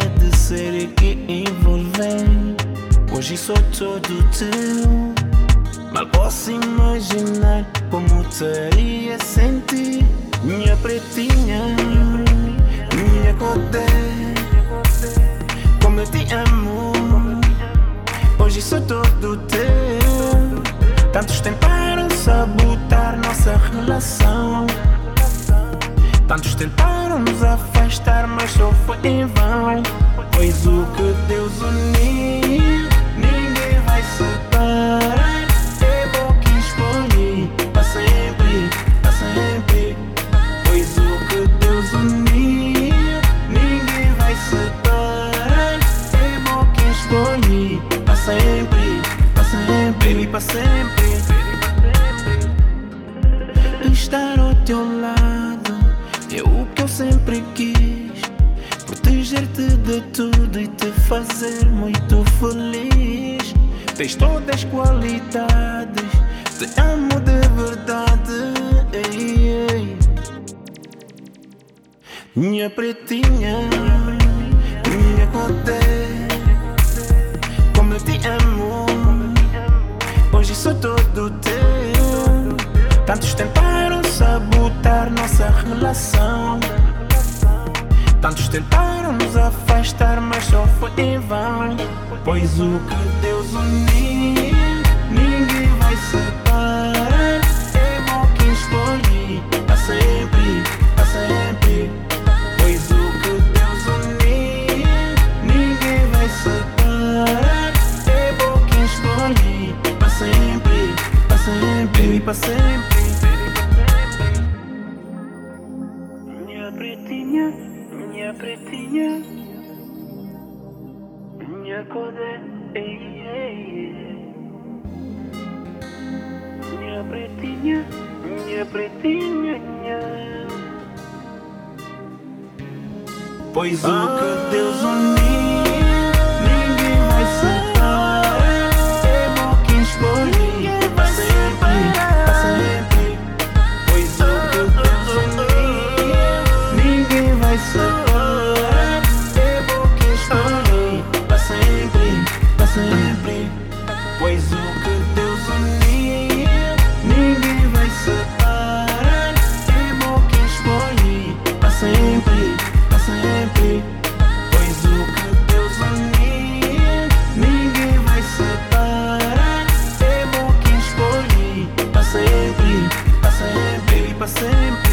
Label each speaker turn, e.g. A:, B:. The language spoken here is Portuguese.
A: de ser e que envolvem. Hoje sou todo teu. Mal posso imaginar como teria sentir. Minha pretinha, minha codé, como eu te amo. Hoje sou todo teu. Tantos tentaram sabotar nossa relação. Tantos tentaram nos afastar, mas só foi em vão. Pois o que Deus uniu, ninguém vai separar. É bom que escolhi, pra sempre, pra sempre. Pois o que Deus uniu, ninguém vai separar. É bom que escolhi, pra sempre, pra sempre, baby, pra sempre. Estar ao teu lado é o que eu sempre quis. Proteger-te de tudo e te fazer muito feliz. Tens todas as qualidades, te amo de verdade. Ei, ei. Minha pretinha, minha codé, como eu te amo. Hoje sou todo teu. Tantos tentaram sabotar nossa relação. Tantos tentaram nos afastar, mas só foi em vão. Pois o que Deus uniu, ninguém vai separar. É bom que escolhi, pra sempre, pra sempre. Pois o que Deus uniu, ninguém vai separar. É bom que escolhi, pra sempre, pra sempre, pra sempre. Minha pretinha, minha pretinha, minha codé, ei, ei. Minha pretinha, minha pretinha, pois o que Deus uniu, ninguém vai separar. É bom que escolhi, pra sempre, pra sempre. Pois o que Deus uniu, ninguém vai separar. É bom que escolhi, pra sempre, pra sempre. Pois o que Deus uniu, ninguém vai separar. É bom que escolhi, pra sempre, pra sempre. Pois o que Deus uniu, ninguém vai separar. É bom que escolhi, pra sempre, pra sempre, pra sempre.